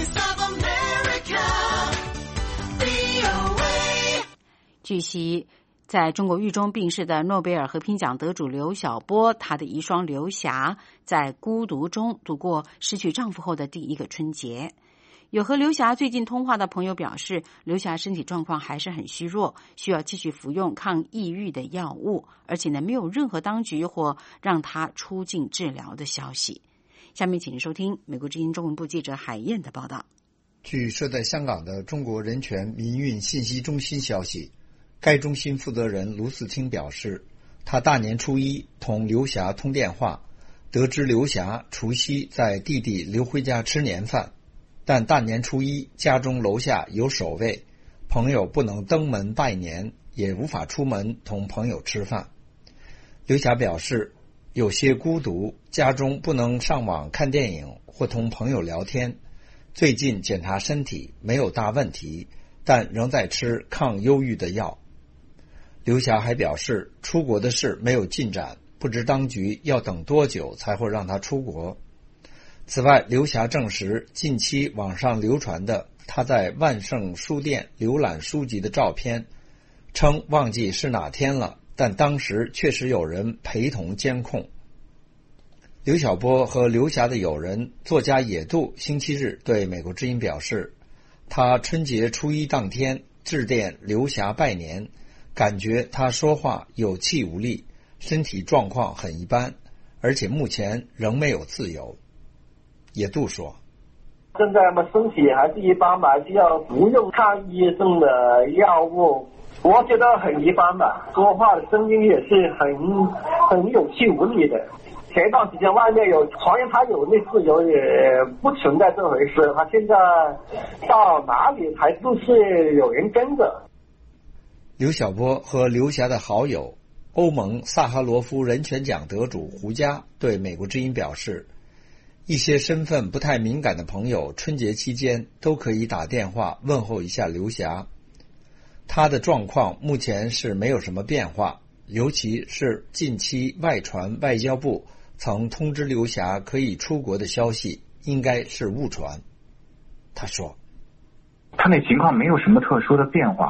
据悉，在中国狱中病逝的诺贝尔和平奖得主刘晓波，她的遗孀刘霞在孤独中度过失去丈夫后的第一个春节。有和刘霞最近通话的朋友表示，刘霞身体状况还是很虚弱，需要继续服用抗抑郁的药物，而且呢，没有任何当局或让她出境治疗的消息。下面请收听美国之音中文部记者海燕的报道。 据设在香港的中国人权民运信息中心消息，该中心负责人卢思清表示，他大年初一同刘霞通电话，得知刘霞除夕在弟弟刘辉家吃年饭，但大年初一家中楼下有守卫，朋友不能登门拜年，也无法出门同朋友吃饭。刘霞表示有些孤独，家中不能上网看电影或同朋友聊天，最近检查身体没有大问题，但仍在吃抗忧郁的药。刘霞还表示，出国的事没有进展，不知当局要等多久才会让他出国。此外，刘霞证实近期网上流传的他在万盛书店浏览书籍的照片，称忘记是哪天了，但当时确实有人陪同监控。刘晓波和刘霞的友人作家野渡星期日对美国之音表示，他春节初一当天致电刘霞拜年，感觉他说话有气无力，身体状况很一般，而且目前仍没有自由。野渡说， 现在嘛身体还是一般吧，需要服用抗抑郁症的药物，我觉得很一般吧，说话的声音也是很很有气无力的。前一段时间外面有传言他有内自由，也不存在这回事，他现在到哪里还都是有人跟着。 刘晓波和刘霞的好友欧盟萨哈罗夫人权奖得主胡佳对美国之音表示，一些身份不太敏感的朋友春节期间都可以打电话问候一下刘霞，他的状况目前是没有什么变化，尤其是近期外传外交部曾通知刘霞可以出国的消息应该是误传。他说， 他那情况没有什么特殊的变化，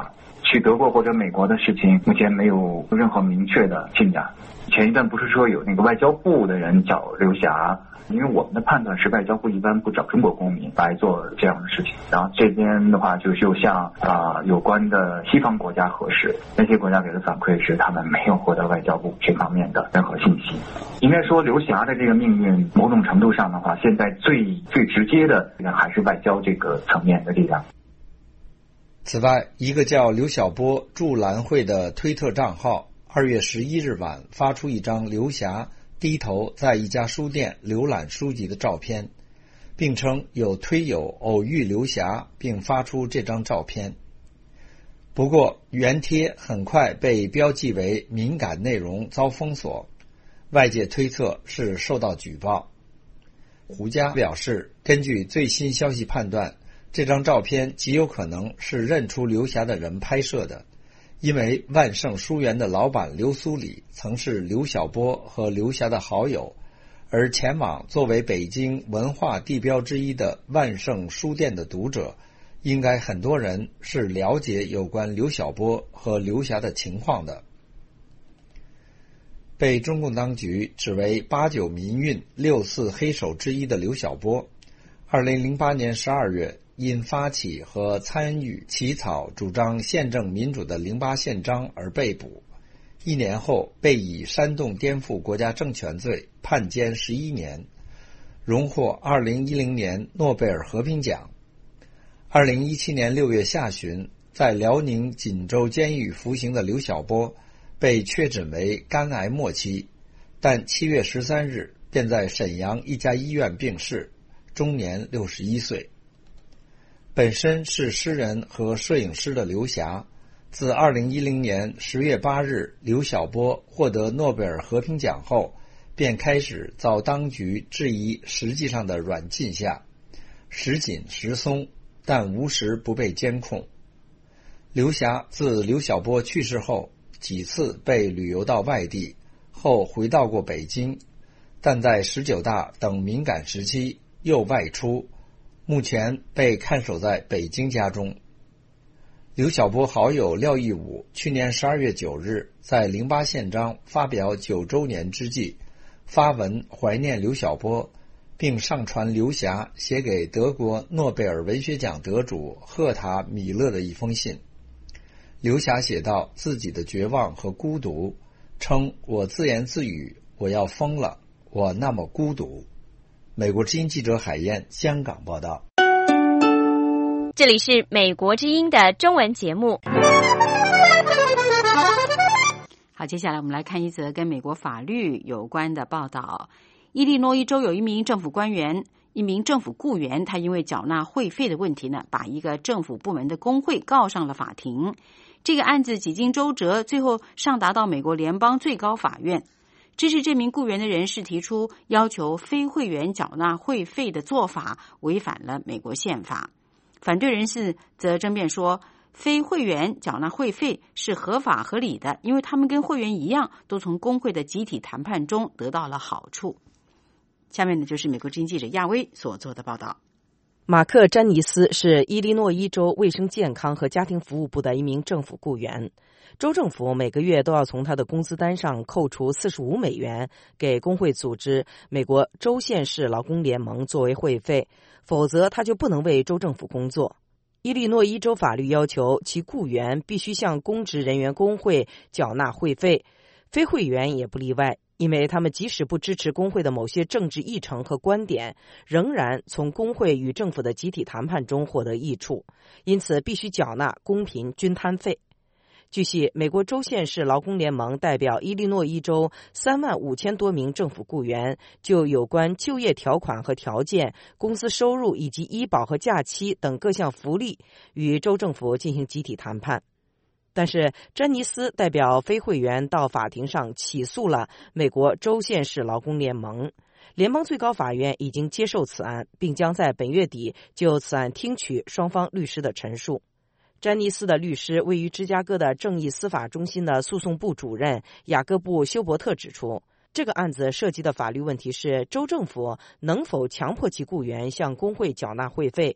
去德国或者美国的事情，目前没有任何明确的进展。前一段不是说有那个外交部的人找刘霞，因为我们的判断是外交部一般不找中国公民来做这样的事情，然后这边的话就就向啊、呃、有关的西方国家核实，那些国家给的反馈是他们没有获得外交部这方面的任何信息。应该说刘霞的这个命运，某种程度上的话，现在最最直接的还是外交这个层面的力量。 此外，一个叫刘晓波驻兰会的推特账号二月十一日晚发出一张刘霞低头在一家书店浏览书籍的照片，并称有推友偶遇刘霞并发出这张照片。不过原贴很快被标记为敏感内容遭封锁，外界推测是受到举报。胡佳表示，根据最新消息判断，这张照片极有可能是认出刘霞的人拍摄的，因为万盛书园的老板刘苏礼曾是刘晓波和刘霞的好友，而前往作为北京文化地标之一的万盛书店的读者，应该很多人是了解有关刘晓波和刘霞的情况的。被中共当局指为八九民运六四黑手之一的刘晓波，二零零八年十二月因发起和参与起草主张宪政民主的零八宪章而被捕，一年后被以煽动颠覆国家政权罪判监十一年，荣获二零一零年诺贝尔和平奖。二零一七年六月下旬，在辽宁锦州监狱服刑的刘晓波被确诊为肝癌末期，但七月十三日便在沈阳一家医院病逝，终年六十一岁。本身是诗人和摄影师的刘霞，自二零一零年十月八日刘晓波获得诺贝尔和平奖后，便开始遭当局质疑实际上的软禁下，时紧时松，但无时不被监控。刘霞自刘晓波去世后几次被旅游到外地，后回到过北京，但在十九大等敏感时期又外出，目前被看守在北京家中。刘晓波好友廖义武去年十二月九日在零八宪章发表九周年之际，发文怀念刘晓波，并上传刘霞写给德国诺贝尔文学奖得主赫塔米勒的一封信。刘霞写道自己的绝望和孤独，称我自言自语，我要疯了，我那么孤独。美国之音记者海燕香港报道。 这里是美国之音的中文节目。 好，接下来我们来看一则跟美国法律有关的报道。伊利诺伊州有一名政府官员，一名政府雇员，他因为缴纳会费的问题呢，把一个政府部门的工会告上了法庭。这个案子几经周折，最后上达到美国联邦最高法院。支持这名雇员的人士提出，要求非会员缴纳会费的做法违反了美国宪法。反对人士则争辩说，非会员缴纳会费是合法合理的，因为他们跟会员一样，都从工会的集体谈判中得到了好处。下面呢，就是美国之音记者亚威所做的报道。 马克·詹尼斯是伊利诺伊州卫生健康和家庭服务部的一名政府雇员。州政府每个月都要从他的工资单上扣除四十五美元，给工会组织美国州县市劳工联盟作为会费，否则他就不能为州政府工作。伊利诺伊州法律要求其雇员必须向公职人员工会缴纳会费，非会员也不例外，因为他们即使不支持工会的某些政治议程和观点，仍然从工会与政府的集体谈判中获得益处，因此必须缴纳公平均摊费。据悉，美国州县市劳工联盟代表伊利诺伊州三万五千多名政府雇员，就有关就业条款和条件、工资收入以及医保和假期等各项福利与州政府进行集体谈判。但是詹尼斯代表非会员到法庭上起诉了美国州县市劳工联盟。联邦最高法院已经接受此案，并将在本月底就此案听取双方律师的陈述。詹尼斯的律师，位于芝加哥的正义司法中心的诉讼部主任雅各布·休伯特指出，这个案子涉及的法律问题是州政府能否强迫其雇员向工会缴纳会费，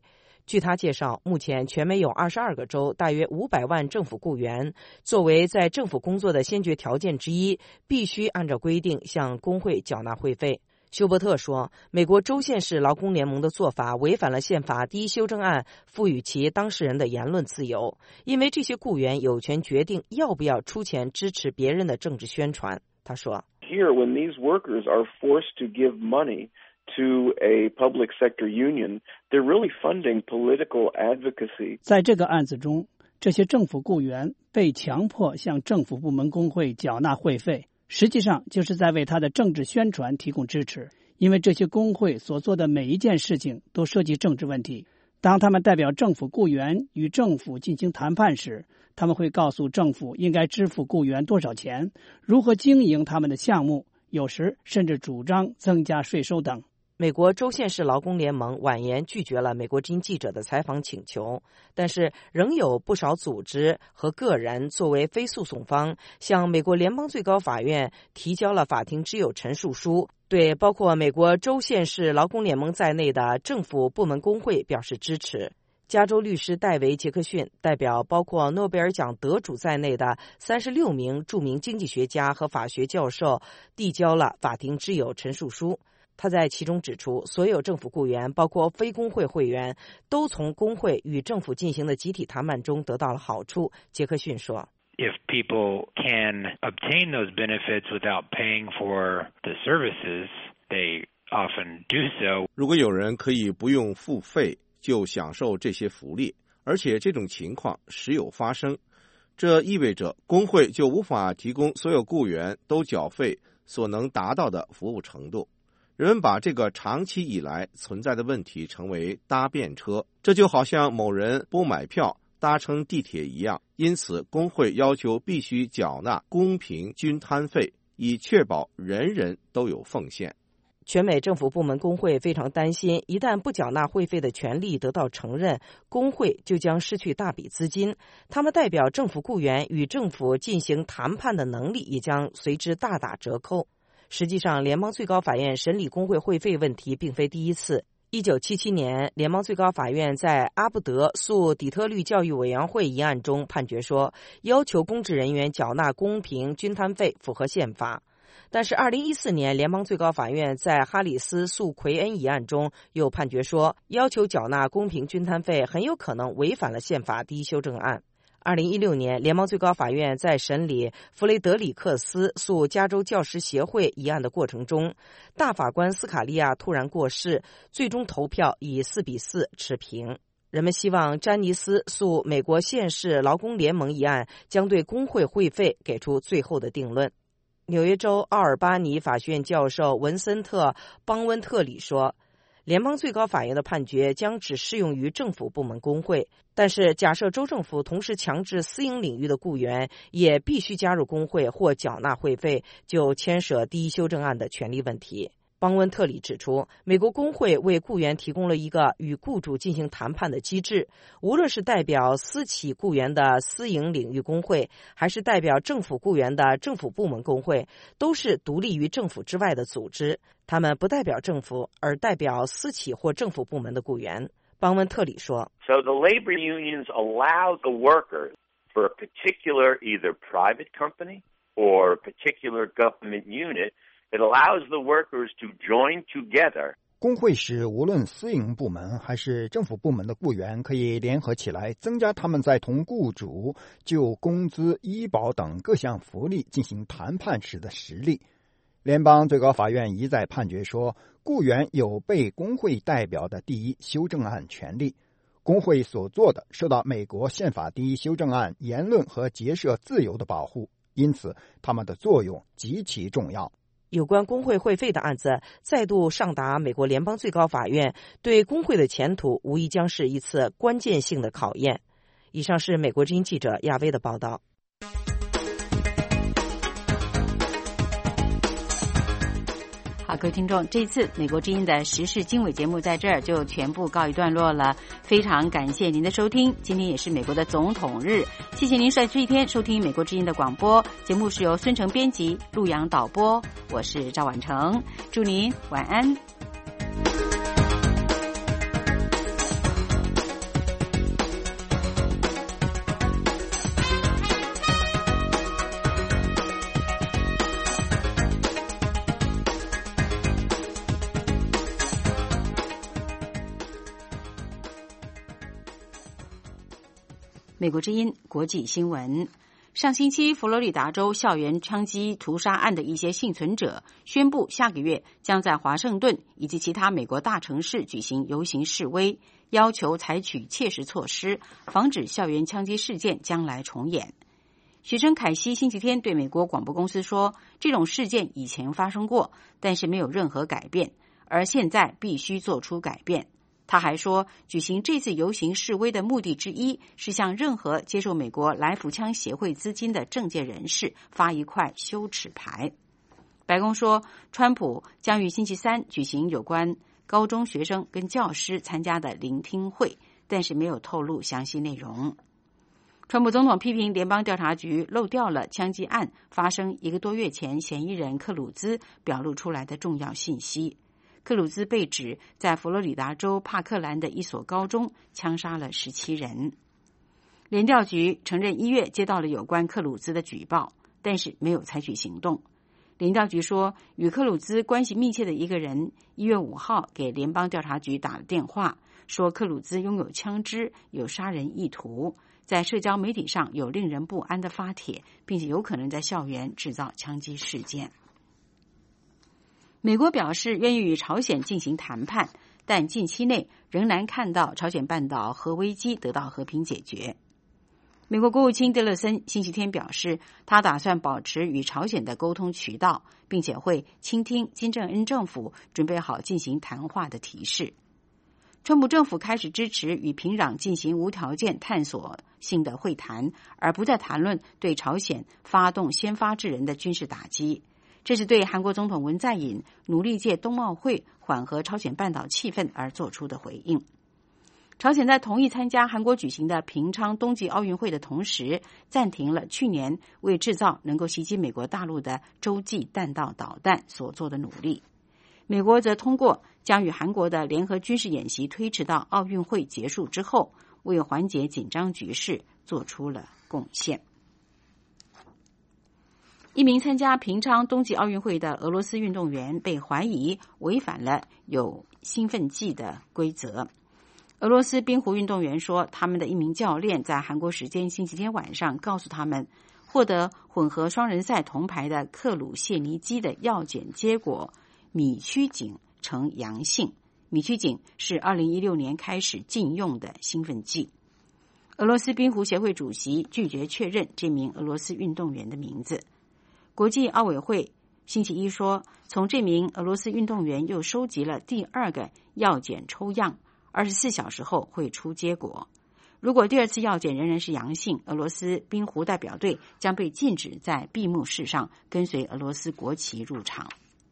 据他介绍，目前全美有二十二个州，大约五百万政府雇员，作为在政府工作的先决条件之一，必须按照规定向工会缴纳会费。休伯特说，美国州县市劳工联盟的做法违反了宪法第一修正案赋予其当事人的言论自由，因为这些雇员有权决定要不要出钱支持别人的政治宣传。他说 Here, when these workers are forced to give money to a public sector union, they're really funding political advocacy. 在这个案子中，这些政府雇员被强迫向政府部门工会缴纳会费，实际上就是在为他的政治宣传提供支持，因为这些工会所做的每一件事情都涉及政治问题。当他们代表政府雇员与政府进行谈判时，他们会告诉政府应该支付雇员多少钱，如何经营他们的项目，有时甚至主张增加税收等。 美国州县市劳工联盟婉言拒绝了美国之音记者的采访请求，但是仍有不少组织和个人作为非诉讼方，向美国联邦最高法院提交了法庭之友陈述书，对包括美国州县市劳工联盟在内的政府部门工会表示支持。加州律师戴维·杰克逊代表包括诺贝尔奖得主在内的三十六名著名经济学家和法学教授递交了法庭之友陈述书。他在其中指出，所有政府雇员，包括非工会会员，都从工会与政府进行的集体谈判中得到了好处。杰克逊说 If people can obtain those benefits without paying for the services, they often do so. 如果有人可以不用付费就享受这些福利，而且这种情况时有发生，这意味着工会就无法提供所有雇员都缴费所能达到的服务程度。人们把这个长期以来存在的问题称为搭便车，这就好像某人不买票搭乘地铁一样，因此工会要求必须缴纳公平均摊费，以确保人人都有奉献。 全美政府部门工会非常担心，一旦不缴纳会费的权利得到承认，工会就将失去大笔资金，他们代表政府雇员与政府进行谈判的能力也将随之大打折扣。实际上，联邦最高法院审理工会会费问题并非第一次。一九七七年，联邦最高法院在阿布德诉底特律教育委员会一案中判决说，要求公职人员缴纳公平均摊费符合宪法。但是二零一四年，联邦最高法院在哈里斯诉奎恩一案中又判决说，要求缴纳公平均摊费很有可能违反了宪法第一修正案。二零一六年，联邦最高法院在审理弗雷德里克斯诉加州教师协会一案的过程中，大法官斯卡利亚突然过世，最终投票以四比四持平。人们希望詹尼斯诉美国县市劳工联盟一案将对工会会费给出最后的定论。纽约州奥尔巴尼法学院教授文森特·邦温特里说，联邦最高法院的判决将只适用于政府部门工会，但是假设州政府同时强制私营领域的雇员也必须加入工会或缴纳会费，就牵涉第一修正案的权利问题。邦温特里指出，美国工会为雇员提供了一个与雇主进行谈判的机制，无论是代表私企雇员的私营领域工会，还是代表政府雇员的政府部门工会，都是独立于政府之外的组织，他们不代表政府，而代表私企或政府部门的雇员。邦温特里说 So the labor unions allow the workers for a particular either private company or a particular government unit,It allows the workers to join together. 工会使无论私营部门还是政府部门的雇员可以联合起来，增加他们在同雇主就工资、医保等各项福利进行谈判时的实力。联邦最高法院一再判决说，雇员有被工会代表的第一修正案权利。工会所做的受到美国宪法第一修正案言论和结社自由的保护，因此他们的作用极其重要。 有关工会会费的案子再度上达美国联邦最高法院，对工会的前途无疑将是一次关键性的考验。以上是美国之音记者亚薇的报道。 好，各位听众，这一次美国之音的时事经纬节目在这儿就全部告一段落了，非常感谢您的收听。今天也是美国的总统日，谢谢您在这一天收听美国之音的广播节目，是由孙成编辑、陆阳导播，我是赵婉成，祝您晚安。 美国之音国际新闻。上星期，佛罗里达州校园枪击屠杀案的一些幸存者宣布，下个月将在华盛顿以及其他美国大城市举行游行示威，要求采取切实措施，防止校园枪击事件将来重演。许生凯西星期天对美国广播公司说，这种事件以前发生过，但是没有任何改变，而现在必须做出改变。他还说，举行这次游行示威的目的之一是向任何接受美国来福枪协会资金的政界人士发一块羞耻牌。白宫说，川普将于星期三举行有关高中学生跟教师参加的聆听会，但是没有透露详细内容。川普总统批评联邦调查局漏掉了枪击案发生一个多月前嫌疑人克鲁兹表露出来的重要信息。克鲁兹被指在佛罗里达州帕克兰的一所高中枪杀了十七人。联调局承认一月接到了有关克鲁兹的举报，但是没有采取行动。联调局说，与克鲁兹关系密切的一个人一月五号给联邦调查局打了电话，说克鲁兹拥有枪支，有杀人意图，在社交媒体上有令人不安的发帖，并且有可能在校园制造枪击事件。美国表示愿意与朝鲜进行谈判，但近期内仍难看到朝鲜半岛核危机得到和平解决。美国国务卿蒂勒森星期天表示，他打算保持与朝鲜的沟通渠道，并且会倾听金正恩政府准备好进行谈话的提示。川普政府开始支持与平壤进行无条件探索性的会谈，而不再谈论对朝鲜发动先发制人的军事打击。这是对韩国总统文在寅努力借冬奥会缓和朝鲜半岛气氛而做出的回应。朝鲜在同意参加韩国举行的平昌冬季奥运会的同时，暂停了去年为制造能够袭击美国大陆的洲际弹道导弹所做的努力。美国则通过将与韩国的联合军事演习推迟到奥运会结束之后，为缓解紧张局势做出了贡献。一名参加平昌冬季奥运会的俄罗斯运动员被怀疑违反了有兴奋剂的规则。俄罗斯冰壶运动员说，他们的一名教练在韩国时间星期天晚上告诉他们，获得混合双人赛铜牌的克鲁谢尼基的药检结果米曲卺呈阳性。米曲卺是二零一六年开始禁用的兴奋剂。俄罗斯冰壶协会主席拒绝确认这名俄罗斯运动员的名字。国际奥委会星期一说，从这名俄罗斯运动员又收集了第二个药检抽样，二十四小时后会出结果。如果第二次药检仍然是阳性，俄罗斯冰壶代表队将被禁止在闭幕式上跟随俄罗斯国旗入场。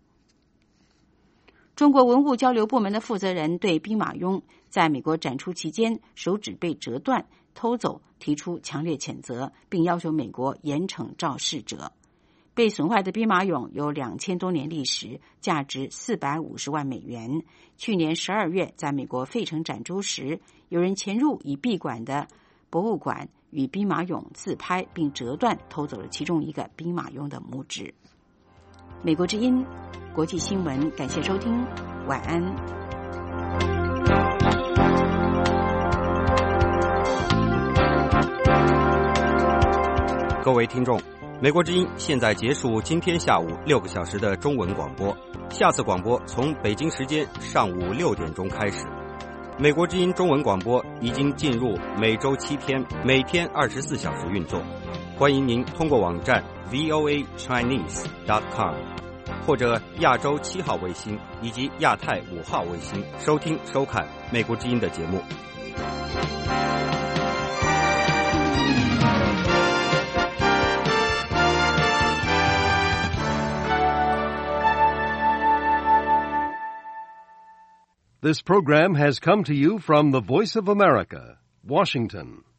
中国文物交流部门的负责人对兵马俑在美国展出期间手指被折断、偷走提出强烈谴责，并要求美国严惩肇事者。被损坏的兵马俑有两千多年历史，价值四百五十万美元。去年十二月，在美国费城展出时，有人潜入已闭馆的博物馆与兵马俑自拍，并折断偷走了其中一个兵马俑的拇指。美国之音国际新闻，感谢收听，晚安。 各位听众，美国之音现在结束今天下午六个小时的中文广播，下次广播从北京时间上午六点钟开始。美国之音中文广播已经进入每周七天，每天二十四小时运作。欢迎您通过网站 v o a chinese dot com 或者亚洲七号卫星以及亚太五号卫星收听收看美国之音的节目。 This program has come to you from the Voice of America, Washington.